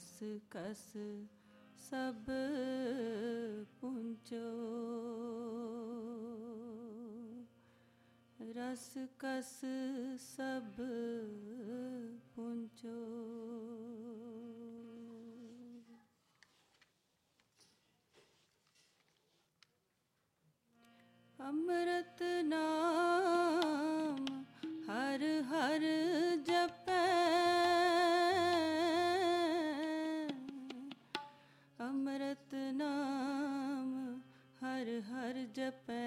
रस कस सब पुंचो, रस कस सब पुंचो। अमृत नाम हर हर जपै, अमृत नाम हर हर जपै,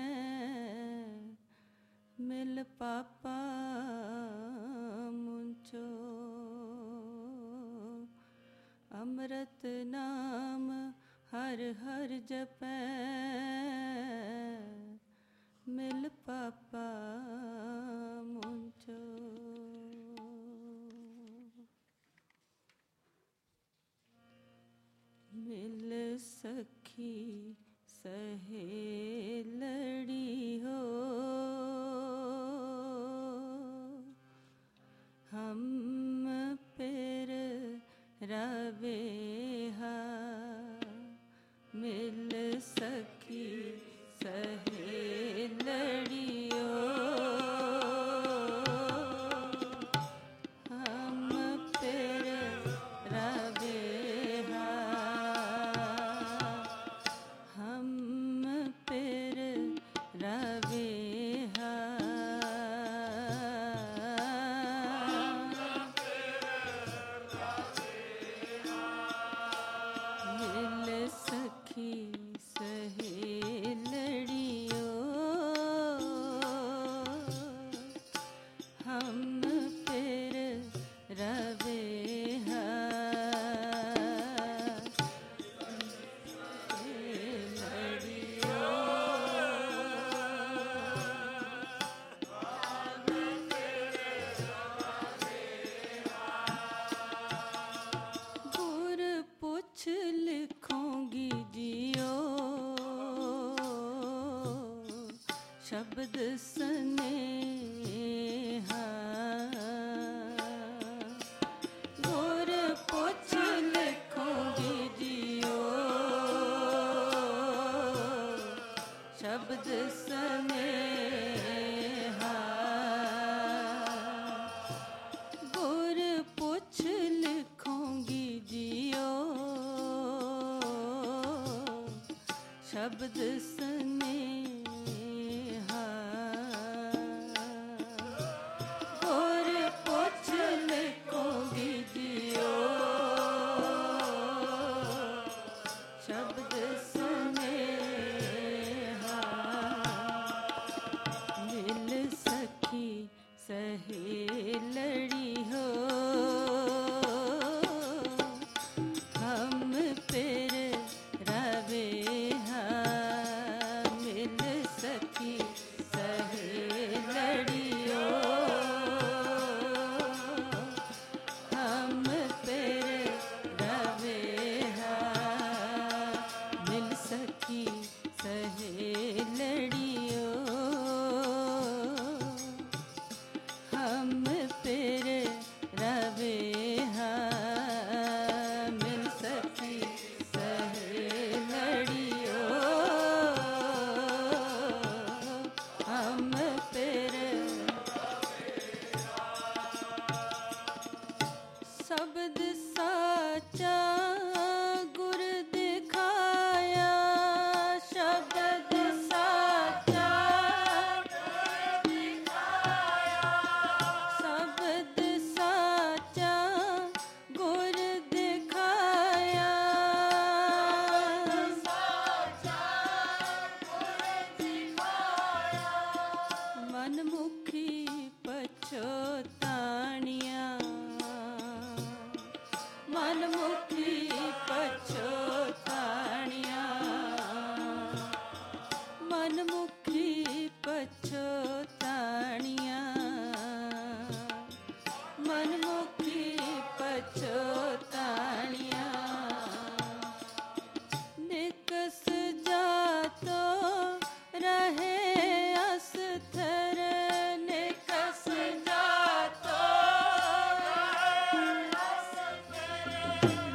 मिल पापा मुंचो। अमृत नाम हर हर जपै, मिल पापा मुंचो। मिल सखी सहेलड़ी हो, हम पेर रवे हा। मिल सखी सहेलड़ी हो, हम पेर रवे हा, हम पेर रवे हा। मिल सखी सहेलड़ियो, हम पेर रवे हा। गुर पुछ लिखूंगी जियो, शब्द स्नेहा। गुर पुछ लिखूंगी जियो, शब्द स्नेहा। गुर पुछ लिखूंगी जियो, शब्द स्नेहा। गुर पुछ लिखूंगी जियो, शब्द स्नेहा। मिल सखी सहेलड़ी हो, हम पेर रवे हा। मिल सखी सहेलड़ी हो, हम पेर रवे हा। मिल सखी सहेलड़ी हो, हम पेर रवे हा। मिल सखी सहेलड़ी हो, हम पेर। शब्द साचा गुर दिखाया, शब्द साचा शब्द साचा गुर दिखाया। मनमुखी पछोतानिया, मनमुखी पछोतानिया। मनमुखी पछोतानिया, मनमुखी पछोतानिया। निकस जातो रहे अस्थिर, निकस जातो रहे अस्थिर।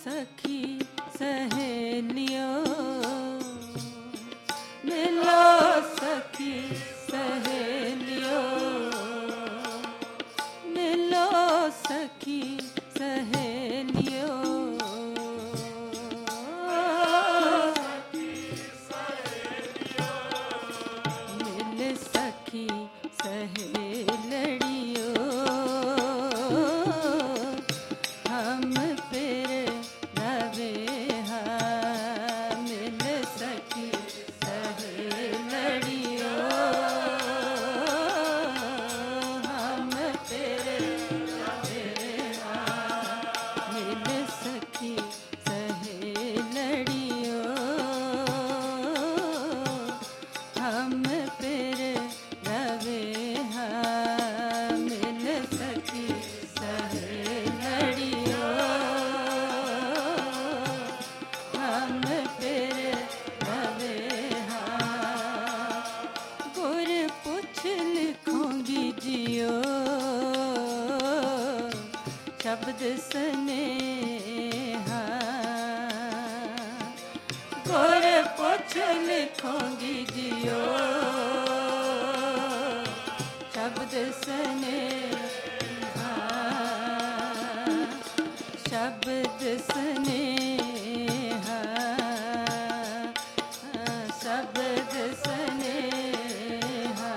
सखी सहेलियों, मिलो सखी सहेलियों, मिलो सखी सहेलियों। मिल सखी सहेलियों, हम फिर रवे हाँ। मिल सखी सहेलियों, हम फिर रवे हाँ। मिल सखी सहेलियों, हम फिर रवे हाँ। मिल सखी सहेलियों, हम फिर रवे हाँ। गुर पुछ लिखूंगी जियो, शब्द स्नेहा। गुर पुछ लिखूंगी जियो, शब्द स्नेहा। शब्द स्नेहा, शब्द स्नेहा।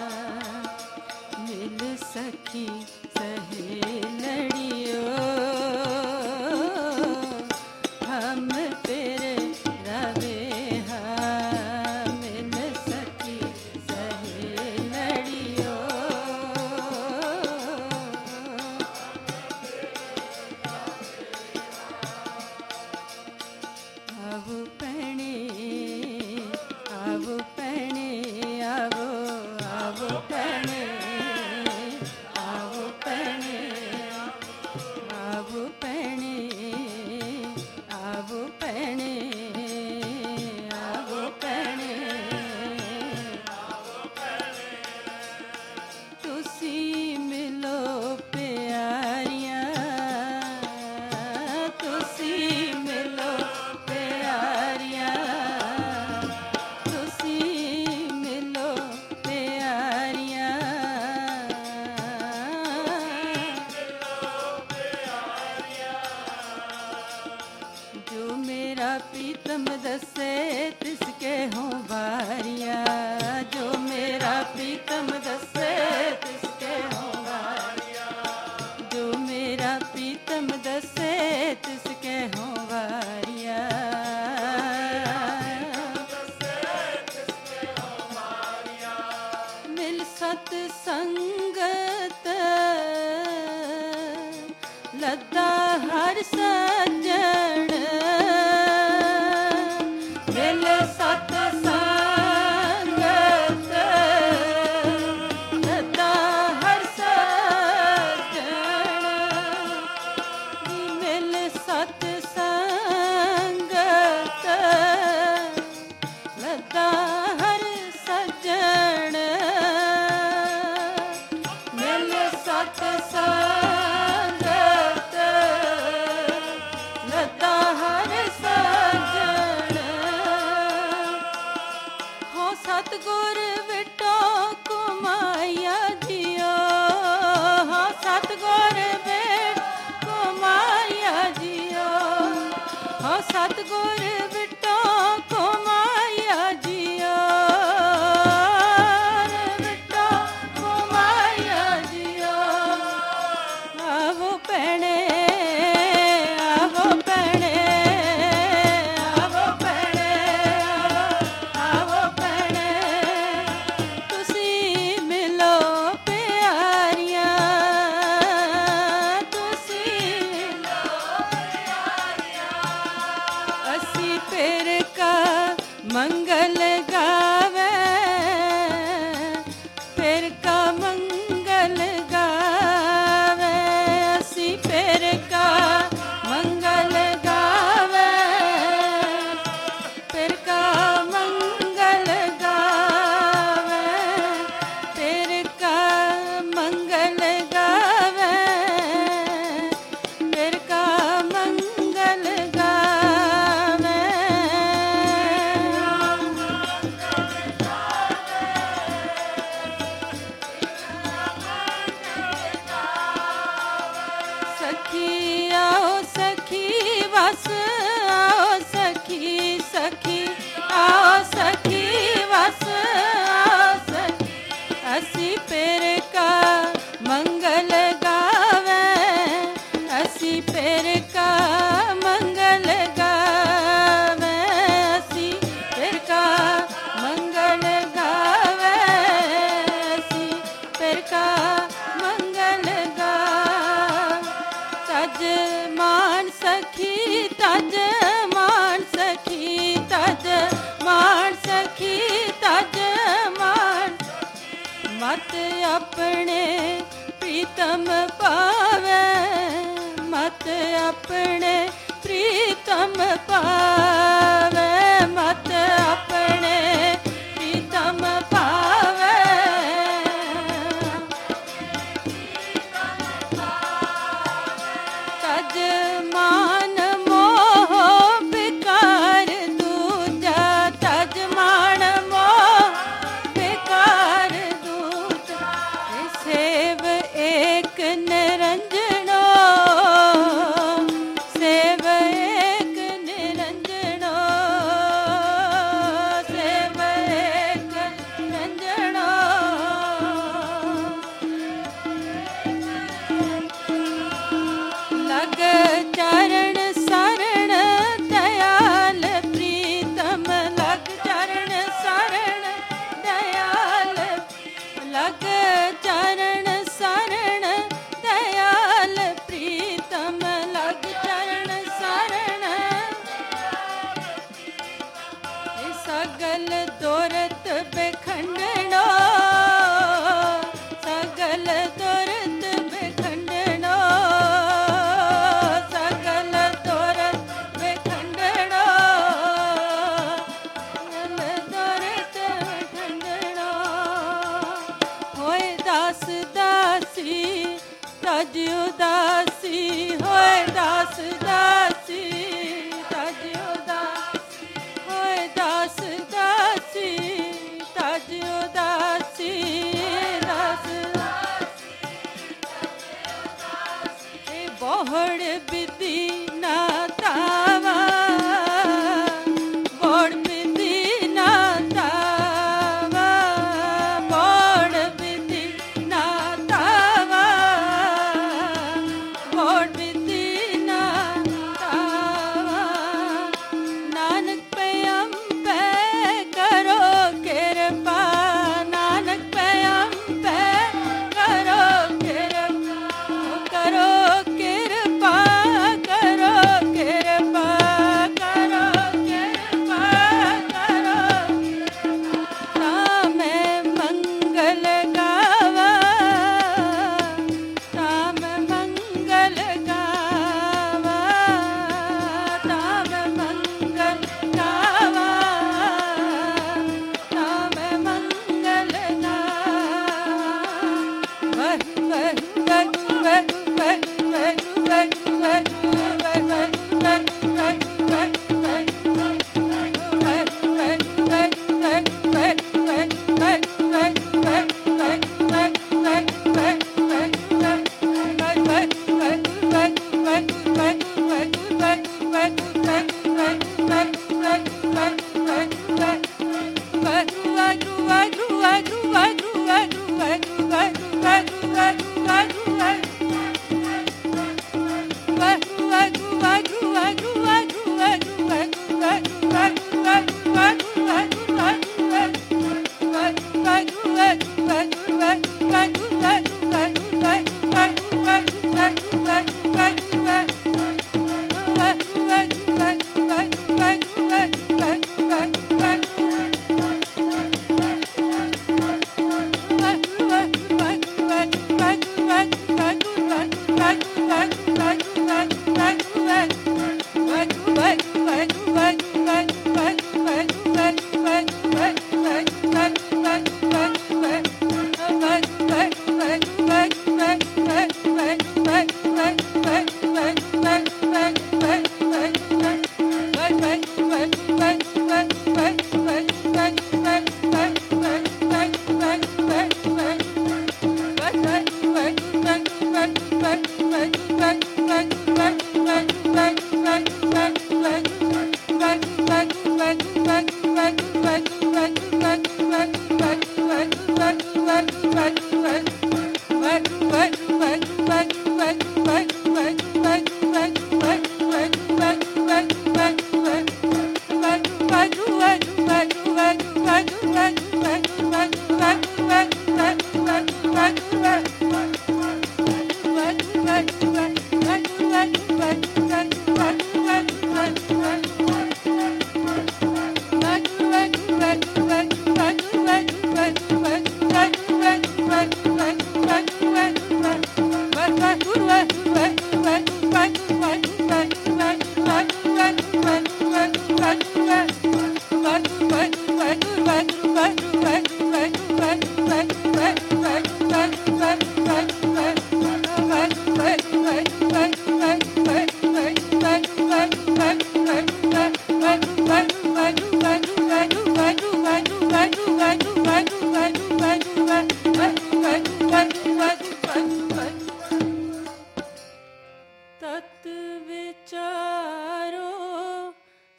मिल सखी सहेलियों, हम फिर रवे हाँ। मिल सखी सहेलियों, आवो पैणे, आवो पैणे, आवो आवो पैणे, आवो पैणे, आवो पैणे, आवो पैणे, आवो पैणे। तुसी मिलो प्यारियां, तुसी मिलो प्यारियां, तुसी मिलो प्यारियां। जो मेरा प्रीतम दसे तिसके हों बारिया। जो मेरा प्रीतम दसे तिसके हों बारिया। जो मेरा प्रीतम दसे तिसके हों बारिया। मिल सत संगत लद्दा हर सज्जन। मिल सत संगत लद्दा हर सज्जन। मिल सत संगत लद्दा हर सज्जन। मिल सत संगत लद्दा हर सज्जन। हो सतगुर बिटो कुमाया जियो। हो सतगुर बिट कुमाया जियो। हो सतगुर बिटो कुमाया जियो। बिटो कुमाया जियो। आवो पैणे, आवो पैणे, आवो पैणे, आवो पैणे। तुसी मिलो प्यारियां, तुसी मिलो प्यारियां। असी फिर का मंगल गावे, फिर का मंगल गावे। असी फिर का मंगल गावे, फिर का मंगल गावे। फिर का मंगल गावे, फिर का मंगल तज मान सखी तज मान सखी तज मान मत अपने प्रीतम पावे मत अपने प्रीतम पावे मत अपने प्रीतम पावे तज मान मोह बेकार दूजा तज मान मोह बेकार दूजा सेव एक निरंजनो सेव एक निरंजनो सेव एक निरंजनो लग चरण शरण दयाल प्रीतम लग चरण शरण दयाल लग चरण शरण दयाल प्रीतम लग चरण शरण सगल दोरत बेखंडनो सगल दोरत बेखंडनो सगल दोरत बेखंडनो सगल दोरत बेखंडनो होए दास दासी तज उदासी होए दास दासी तज उदासी होए दास दासी तज उदासी दास ए बोहड़ विधि ना तावा बोड़ विधि ना तावा बोड़ विधि ना तावा बोड़ विधि ना तावा नानक पे हम पे करो कृपा नानक पे हम पे करो कृपा करो कृपा करो कृपा करो कृपा करो ताम मंगल गावा ताम मंगल गावा ताम मंगल गावा ताम मंगल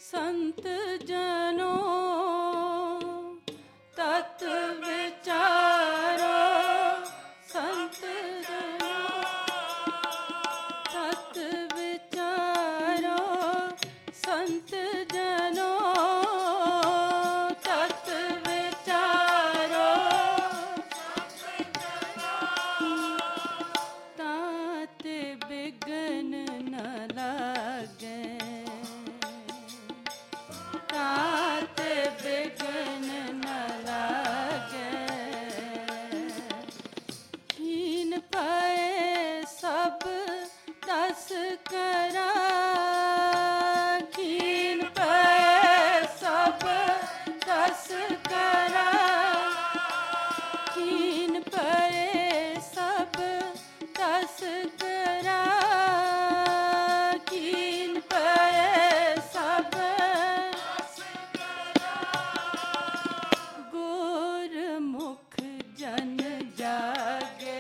संत जनों तत् विचारो, संत जनों तत् विचारो, संत जनों तत् विचारो, ताते बिघ्न न लागे, ताते बिघ्न न लागे, हीन पाए सब दस करा, हीन पाए सब दस करा, हीन पाए सब दस करा, हीन पाए सब गोर मुख जन जागे,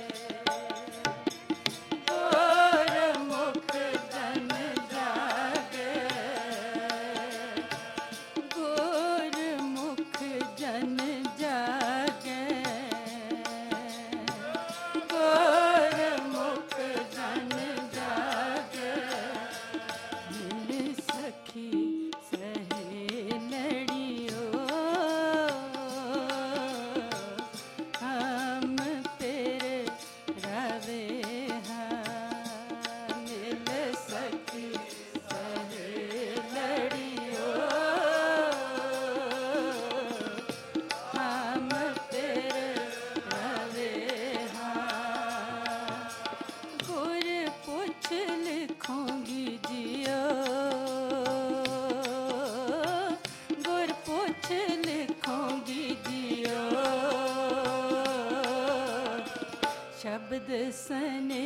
गोर मुख जन जागे, गोर मुख जन जागे, गोर मुख जन जागे, मिल सखी सहेलड़ियो, हम तेरे रवे हाँ, मिल सखी सहेलड़ियो, हम तेरे रवे हाँ, गुर पुछ लिखूंगी जियो, गुर पुछ लिखूंगी जियो, शब्द सने